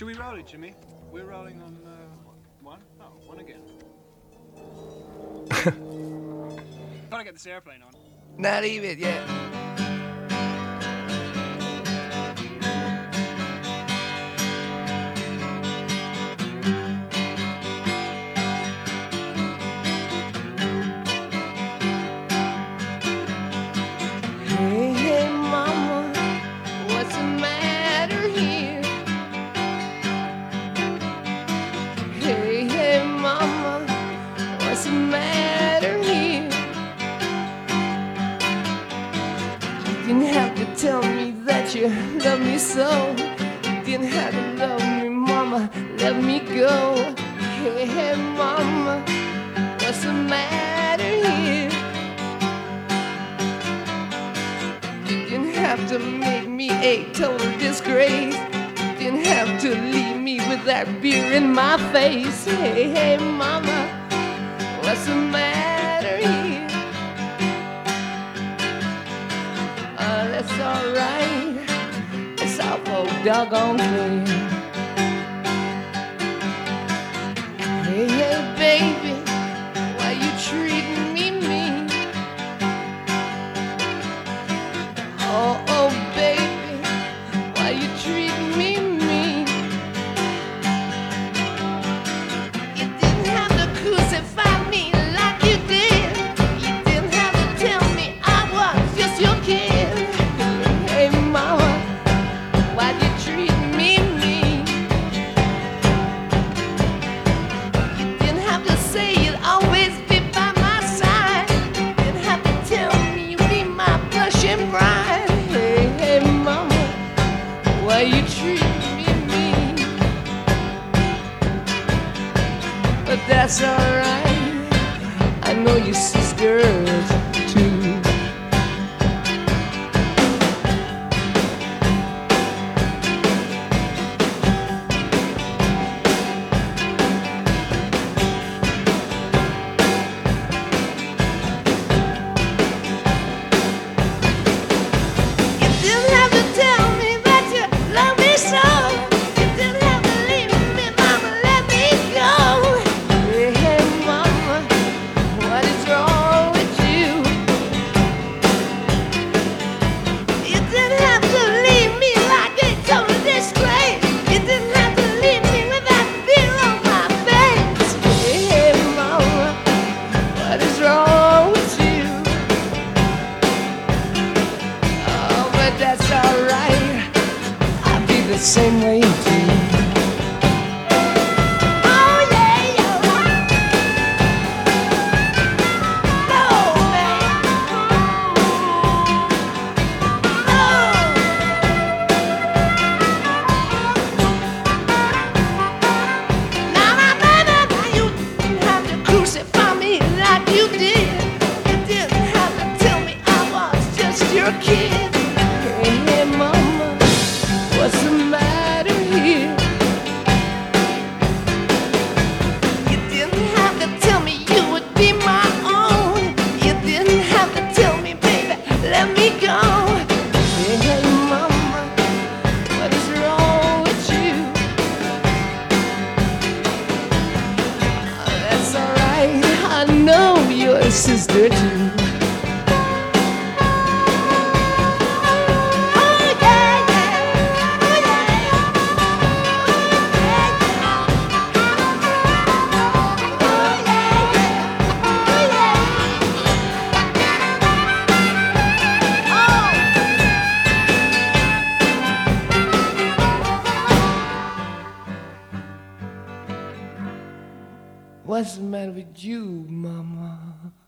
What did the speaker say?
Should we roll it, Jimmy? We're rolling on one? Oh, one again. Gotta get this airplane on. Not even, yeah. Hey, hey, mama, what's the matter here? Hey, hey, mama, what's the matter here? You didn't have to tell me that you love me so. You didn't have to love me, mama, let me go. Hey, hey, mama, what's the matter here? You didn't have to make me a total disgrace. You didn't have to leave me with that beer in my face. Hey, hey, mama, what's the matter here? That's alright. It's awful doggone clear. Hey, hey, baby, why you treating me mean? Oh, oh, baby, why you treating me mean? You didn't have to crucify me like you did. You didn't have to tell me I was just your kid. Hey, mama, why you treat me mean? You didn't have to say you'd always be by my side. You didn't have to tell me you'd be my blushing bride. Hey, hey, mama, why you treat me mean? But that's alright, I know your sisters too. You didn't have to tell me that you love me so. You didn't have to leave me, mama, let me go. Hey, hey, mama, what is wrong with you? You didn't have to leave me like a total disgrace. You didn't have to leave me with that beer on my face. Hey, hey, mama, what is wrong with you? Oh, but that's alright. I'll be the same way too. Oh, yeah, yeah. Oh, man. Oh. Now, you didn't have to crucify me like you did. You didn't have to tell me I was just your kid. Hey, hey, mama, what's the matter here? You didn't have to tell me you would be my own. You didn't have to tell me, baby, let me go. Hey, hey, mama, what is wrong with you? That's alright, I know you're a sister too. Oh, yeah, yeah. Oh, yeah. Oh, yeah, yeah. Oh, yeah. Oh. What's the matter with you, mama?